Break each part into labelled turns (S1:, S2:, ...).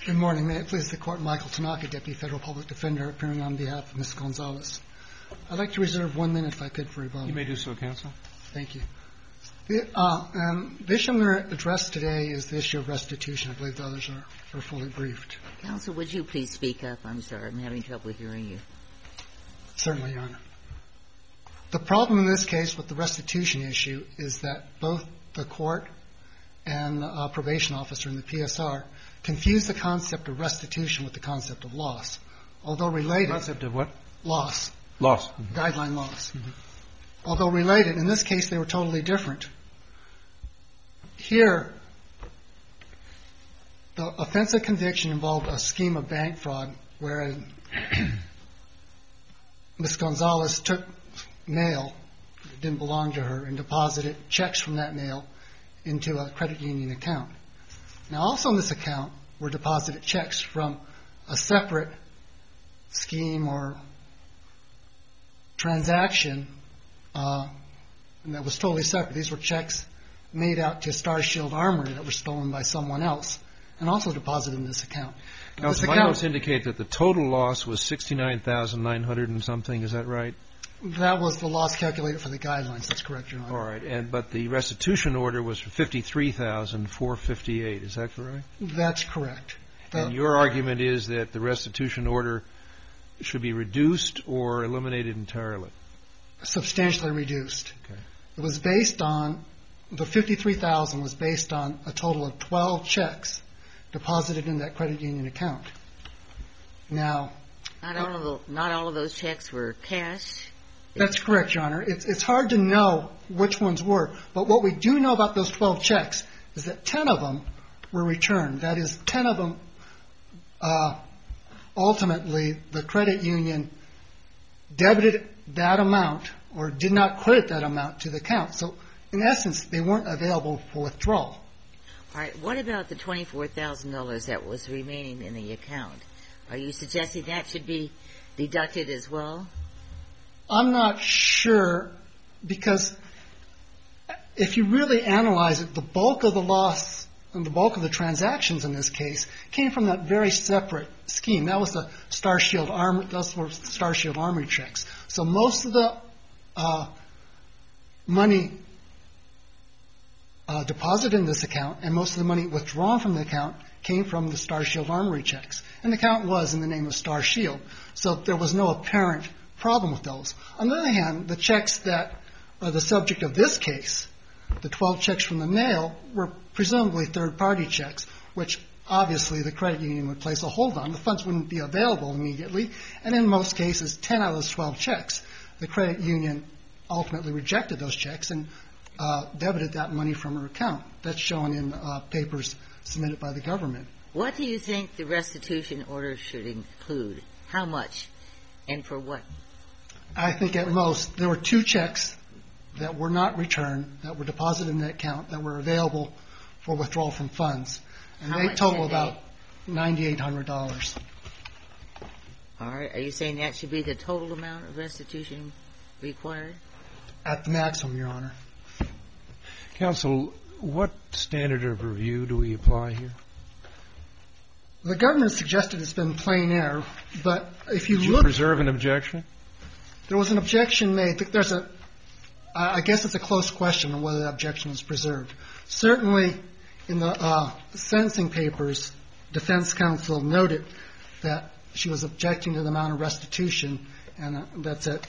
S1: Good morning. May it please the Court, Michael Tanaka, Deputy Federal Public Defender, appearing on behalf of Ms. Gonzalez. I'd like to reserve 1 minute, if I could, for rebuttal.
S2: You may do so, Counsel.
S1: Thank you. The issue I'm going to address today is the issue of restitution. I believe the others are fully briefed.
S3: Counsel, would you please speak up? I'm sorry. I'm having trouble hearing you.
S1: Certainly, Your Honor. The problem in this case with the restitution issue is that both the court and the probation officer in the PSR confuse the concept of restitution with the concept of loss. Although related...
S2: Concept of what?
S1: Loss.
S2: Loss. Mm-hmm.
S1: Guideline loss. Mm-hmm. Although related, in this case they were totally different. Here, the offense of conviction involved a scheme of bank fraud where Ms. Gonzalez took mail that didn't belong to her and deposited checks from that mail into a credit union account. Now, also in this account were deposited checks from a separate scheme or transaction and that was totally separate. These were checks made out to Star Shield Armory that were stolen by someone else and also deposited in this account.
S2: Counsel, my notes indicate that the total loss was $69,900 and something. Is that right?
S1: That was the loss calculated for the guidelines. That's correct, Your Honor.
S2: All right. But the restitution order was for $53,458. Is that correct?
S1: That's correct.
S2: And your argument is that the restitution order should be reduced or eliminated entirely?
S1: Substantially reduced.
S2: Okay.
S1: It was based on, the $53,000 was based on a total of 12 checks deposited in that credit union account. Now,
S3: not all of those checks were cash.
S1: That's correct, Your Honor. It's hard to know which ones were, but what we do know about those 12 checks is that 10 of them were returned. That is, 10 of them, ultimately, the credit union debited that amount or did not credit that amount to the account. So, in essence, they weren't available for withdrawal.
S3: All right. What about the $24,000 that was remaining in the account? Are you suggesting that should be deducted as well?
S1: I'm not sure, because if you really analyze it, the bulk of the loss and the bulk of the transactions in this case came from that very separate scheme. That was the Star Shield Armory. Those were Star Shield Armory checks. So most of the money deposited in this account and most of the money withdrawn from the account came from the Star Shield Armory checks. And the account was in the name of Star Shield. So there was no apparent problem with those. On the other hand, the checks that are the subject of this case, the 12 checks from the mail, were presumably third-party checks, which obviously the credit union would place a hold on. The funds wouldn't be available immediately. And in most cases, 10 out of those 12 checks, the credit union ultimately rejected those checks and debited that money from her account. That's shown in papers submitted by the government.
S3: What do you think the restitution order should include? How much and for what?
S1: I think at most there were 2 checks that were not returned, that were deposited in that account, that were available for withdrawal from funds. And they total about $9,800.
S3: All right. Are you saying that should be the total amount of restitution required?
S1: At the maximum, Your Honor.
S2: Counsel, what standard of review do we apply here?
S1: The government suggested it's been plain error, but if you look...
S2: Did you preserve an objection?
S1: There was an objection made. I guess it's a close question on whether that objection was preserved. Certainly, in the sentencing papers, defense counsel noted that she was objecting to the amount of restitution, and that's at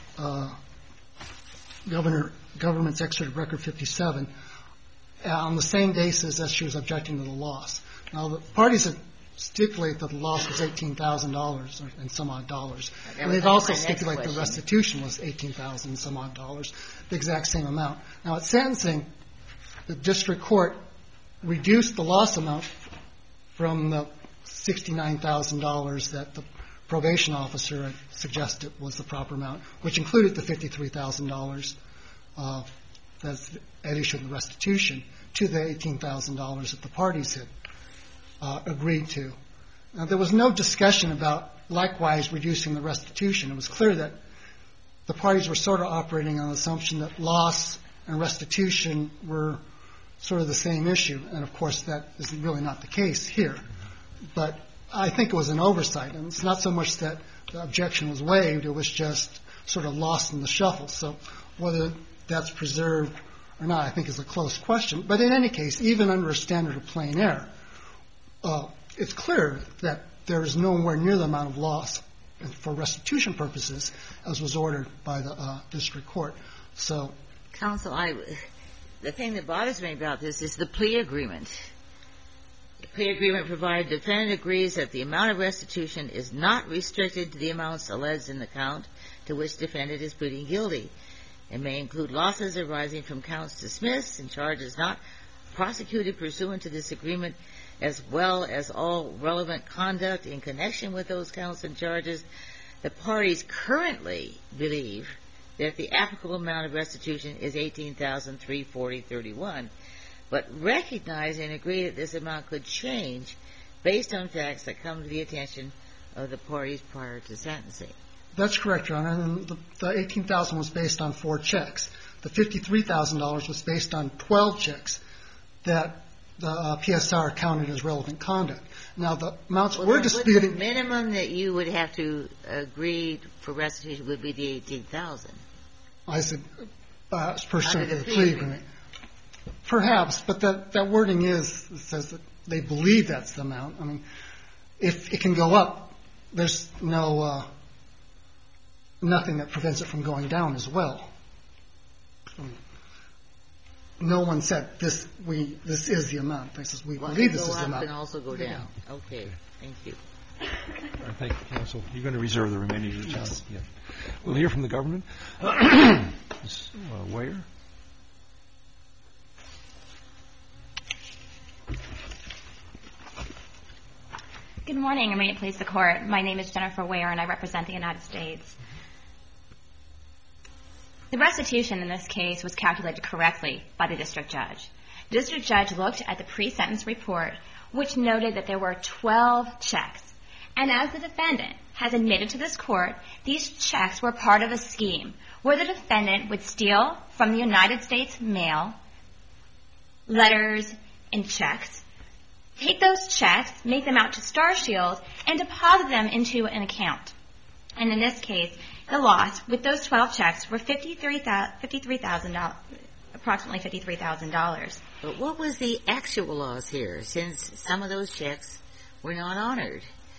S1: government's excerpt of Record 57, on the same basis as she was objecting to the loss. Now, the parties had stipulated that the loss was $18,000 and some odd dollars. And they've also stipulated the restitution was $18,000 and some odd dollars, the exact same amount. Now, at sentencing, the district court reduced the loss amount from the $69,000 that the probation officer had suggested was the proper amount, which included the $53,000 that's at issue in the restitution, to the $18,000 that the parties had agreed to. Now, there was no discussion about likewise reducing the restitution. It was clear that the parties were sort of operating on the assumption that loss and restitution were sort of the same issue. And, of course, that is really not the case here. But I think it was an oversight. And it's not so much that the objection was waived, it was just sort of lost in the shuffle. So whether that's preserved or not, I think is a close question. But in any case, even under a standard of plain error, it's clear that there is nowhere near the amount of loss for restitution purposes as was ordered by the district court. So,
S3: Counsel, the thing that bothers me about this is the plea agreement. The plea agreement provided the defendant agrees that the amount of restitution is not restricted to the amounts alleged in the count to which defendant is pleading guilty. It may include losses arising from counts dismissed and charges not prosecuted pursuant to this agreement, as well as all relevant conduct in connection with those counts and charges. The parties currently believe that the applicable amount of restitution is $18,340.31, but recognize and agree that this amount could change based on facts that come to the attention of the parties prior to sentencing.
S1: That's correct, Your Honor. And the $18,000 was based on 4 checks. The $53,000 was based on 12 checks that the PSR counted as relevant conduct. Now, the amounts we're disputing.
S3: The minimum that you would have to agree for restitution would be the $18,000.
S1: I said, pursuant to the plea agreement. Perhaps, but that wording says that they believe that's the amount. I mean, if it can go up, there's nothing that prevents it from going down as well. No one said this is the amount. They says we believe this is the amount.
S3: It can also go down. Okay. Thank you.
S2: Thank you, counsel. You're going to reserve the remaining of your time.
S1: Yes.
S2: Yeah. We'll hear from the government. Ms. Weyer.
S4: Good morning, and may it please the Court. My name is Jennifer Weyer, and I represent the United States. The restitution in this case was calculated correctly by the district judge. The district judge looked at the pre-sentence report, which noted that there were 12 checks. And as the defendant has admitted to this court, these checks were part of a scheme where the defendant would steal from the United States mail letters and checks, take those checks, make them out to Starshield, and deposit them into an account. And in this case, the loss with those 12 checks were $53,000, approximately $53,000.
S3: But what was the actual loss here, since some of those checks were not honored?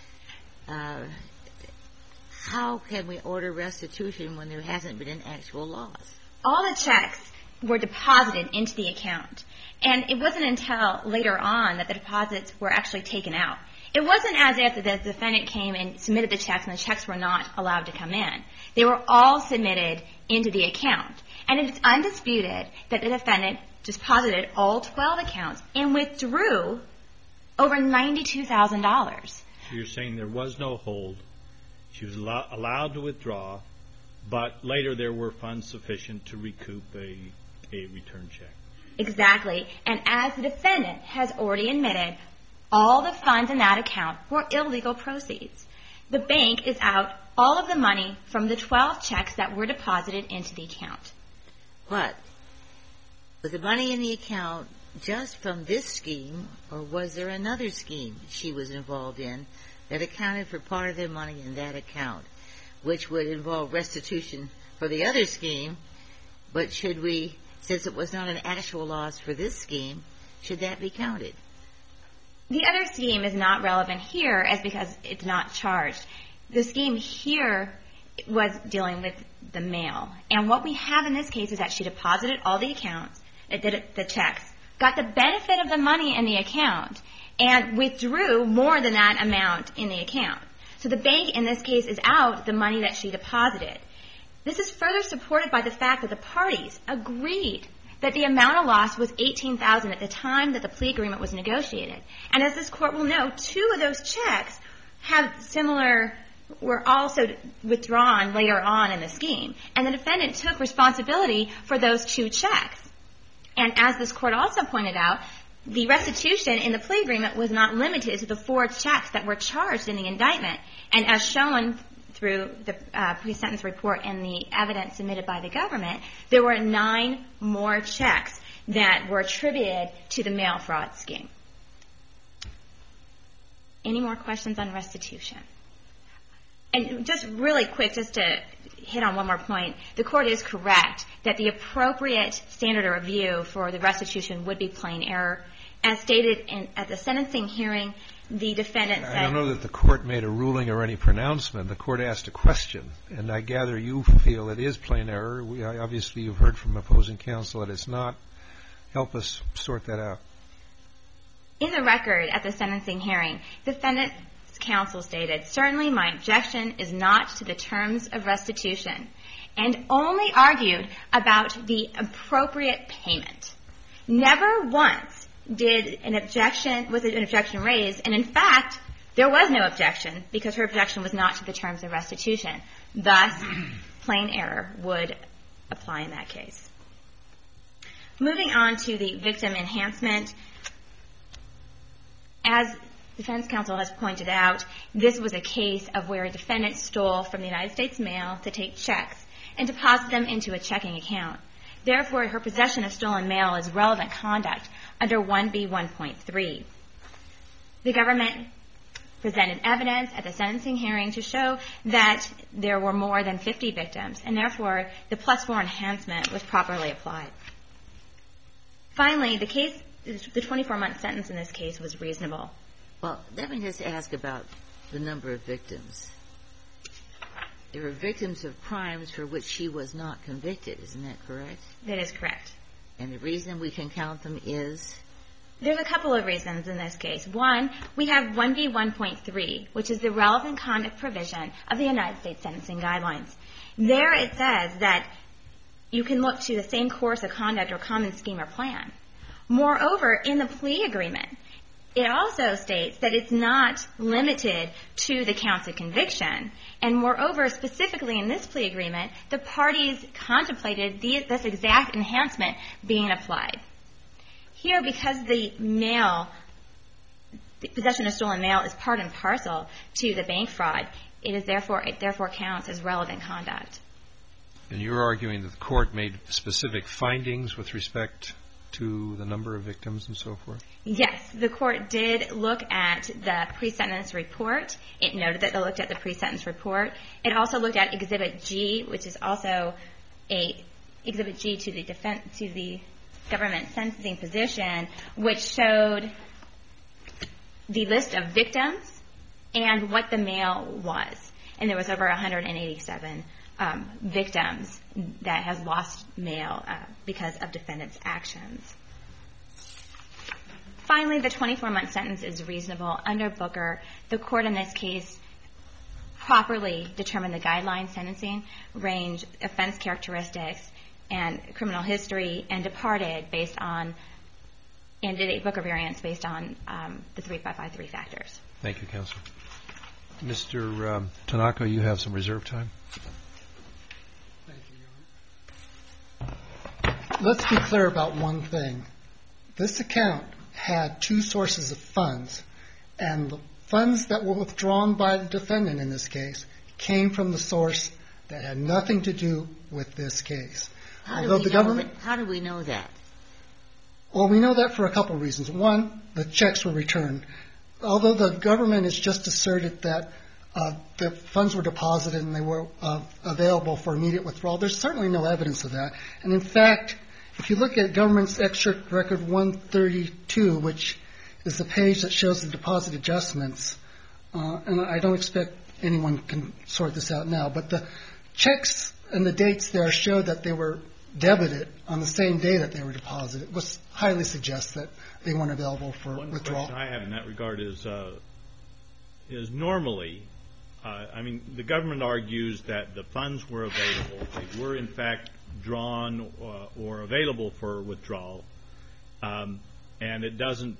S3: How can we order restitution when there hasn't been an actual loss?
S4: All the checks were deposited into the account. And it wasn't until later on that the deposits were actually taken out. It wasn't as if the defendant came and submitted the checks and the checks were not allowed to come in. They were all submitted into the account. And it's undisputed that the defendant deposited all 12 accounts and withdrew over $92,000.
S5: So you're saying there was no hold. She was allowed to withdraw, but later there were funds sufficient to recoup a return check.
S4: Exactly. And as the defendant has already admitted, all the funds in that account were illegal proceeds. The bank is out all of the money from the 12 checks that were deposited into the account.
S3: But was the money in the account just from this scheme, or was there another scheme she was involved in that accounted for part of the money in that account, which would involve restitution for the other scheme? But should we, since it was not an actual loss for this scheme, should that be counted?
S4: The other scheme is not relevant here as because it's not charged. The scheme here was dealing with the mail. And what we have in this case is that she deposited all the accounts, the checks, got the benefit of the money in the account, and withdrew more than that amount in the account. So the bank in this case is out the money that she deposited. This is further supported by the fact that the parties agreed that the amount of loss was $18,000 at the time that the plea agreement was negotiated. And as this court will know, 2 of those checks were also withdrawn later on in the scheme. And the defendant took responsibility for those 2 checks. And as this court also pointed out, the restitution in the plea agreement was not limited to the 4 checks that were charged in the indictment. And as shown through the pre-sentence report and the evidence submitted by the government, there were 9 more checks that were attributed to the mail fraud scheme. Any more questions on restitution? And just really quick, just to hit on one more point, the court is correct that the appropriate standard of review for the restitution would be plain error. As stated at the sentencing hearing, the defendant said...
S2: I don't know that the court made a ruling or any pronouncement. The court asked a question, and I gather you feel it is plain error. Obviously, you've heard from opposing counsel that it's not. Help us sort that out.
S4: In the record at the sentencing hearing, defendant's counsel stated, "Certainly my objection is not to the terms of restitution," and only argued about the appropriate payment. Never once was an objection raised, and in fact, there was no objection because her objection was not to the terms of restitution. Thus, plain error would apply in that case. Moving on to the victim enhancement, as defense counsel has pointed out, this was a case of where a defendant stole from the United States mail to take checks and deposit them into a checking account. Therefore, her possession of stolen mail is relevant conduct under 1B1.3. The government presented evidence at the sentencing hearing to show that there were more than 50 victims, and therefore the +4 enhancement was properly applied. Finally, the 24-month sentence in this case was reasonable.
S3: Well, let me just ask about the number of victims. There were victims of crimes for which she was not convicted. Isn't that correct?
S4: That is correct.
S3: And the reason we can count them is?
S4: There's a couple of reasons in this case. One, we have 1B1.3, which is the relevant conduct provision of the United States Sentencing Guidelines. There it says that you can look to the same course of conduct or common scheme or plan. Moreover, in the plea agreement, it also states that it's not limited to the counts of conviction. And moreover, specifically in this plea agreement, the parties contemplated this exact enhancement being applied. Here, because the possession of stolen mail is part and parcel to the bank fraud, it therefore counts as relevant conduct.
S2: And you're arguing that the court made specific findings with respect to the number of victims and so forth?
S4: Yes, the court did look at the pre-sentence report. It noted that they looked at the pre-sentence report. It also looked at Exhibit G, which is also Exhibit G to the government sentencing position, which showed the list of victims and what the mail was. And there was over 187 victims that has lost mail because of defendant's actions. Finally, the 24-month sentence is reasonable. Under Booker, the court in this case properly determined the guideline sentencing range, offense characteristics, and criminal history, and departed based on, and did a Booker variance based on the 3553 factors.
S2: Thank you, counsel. Mr. Tanaka, you have some reserve time.
S1: Thank you, Your Honor. Let's be clear about one thing. This account had two sources of funds, and the funds that were withdrawn by the defendant in this case came from the source that had nothing to do with this case.
S3: How do we know that?
S1: Well, we know that for a couple of reasons. One, the checks were returned. Although the government has just asserted that the funds were deposited and they were available for immediate withdrawal, there's certainly no evidence of that. And in fact, if you look at government's excerpt record 132, which is the page that shows the deposit adjustments, and I don't expect anyone can sort this out now, but the checks and the dates there show that they were debited on the same day that they were deposited, which highly suggests that they weren't available for withdrawal.
S5: One question I have in that regard is normally, the government argues that the funds were available, they were in fact drawn or available for withdrawal, and it doesn't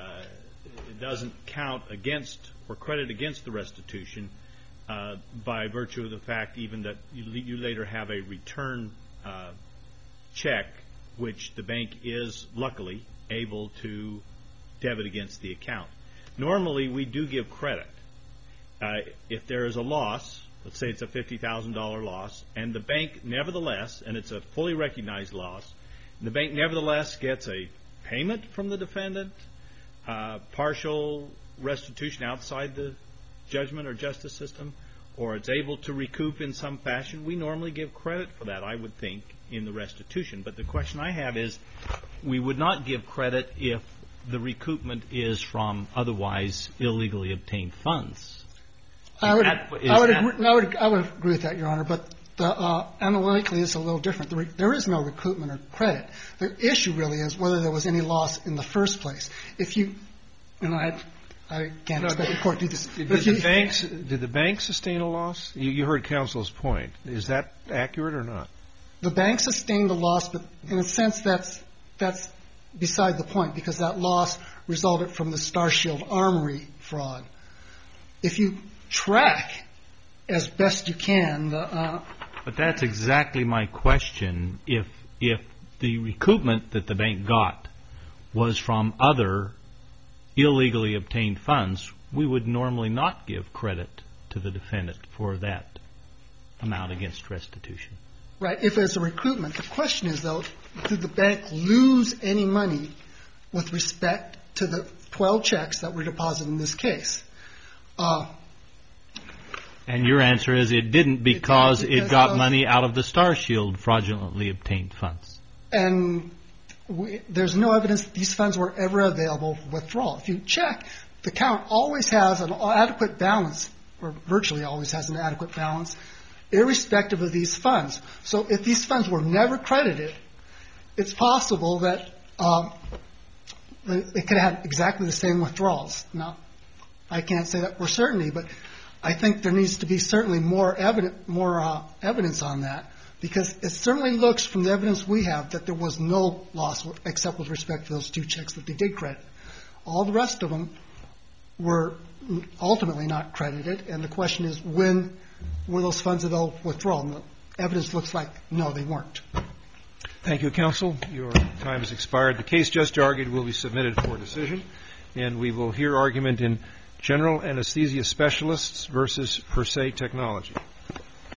S5: count against or credit against the restitution by virtue of the fact even that you later have a return check, which the bank is luckily able to debit against the account. Normally, we do give credit. If there is a loss, let's say it's a $50,000 loss, and the bank nevertheless, and it's a fully recognized loss, the bank nevertheless gets a payment from the defendant, partial restitution outside the judgment or justice system, or it's able to recoup in some fashion, we normally give credit for that, I would think, in the restitution. But the question I have is, we would not give credit if the recoupment is from otherwise illegally obtained funds.
S1: I would agree with that, Your Honor, but analytically it's a little different. There is no recoupment or credit. The issue really is whether there was any loss in the first place. If you, and I can't expect the court to do this.
S2: Did the bank sustain a loss? You heard counsel's point. Is that accurate or not?
S1: The bank sustained a loss, but in a sense that's beside the point, because that loss resulted from the Starshield Armory fraud. If you track as best you can
S5: But that's exactly my question. If the recoupment that the bank got was from other illegally obtained funds, we would normally not give credit to the defendant for that amount against restitution.
S1: Right, if it's a recoupment. The question is, though, did the bank lose any money with respect to the 12 checks that were deposited in this case?
S5: And your answer is it didn't, because it got money out of the Starshield fraudulently obtained funds.
S1: And there's no evidence that these funds were ever available for withdrawal. If you check, the account always has an adequate balance, or virtually always has an adequate balance, irrespective of these funds. So if these funds were never credited, it's possible that they could have exactly the same withdrawals. Now, I can't say that for certainty, but I think there needs to be certainly more evidence on that, because it certainly looks from the evidence we have that there was no loss except with respect to those 2 checks that they did credit. All the rest of them were ultimately not credited, and the question is, when were those funds available for withdrawal? And the evidence looks like, no, they weren't.
S2: Thank you, counsel. Your time has expired. The case just argued will be submitted for decision, and we will hear argument in General Anesthesia Specialists versus Per Se Technology.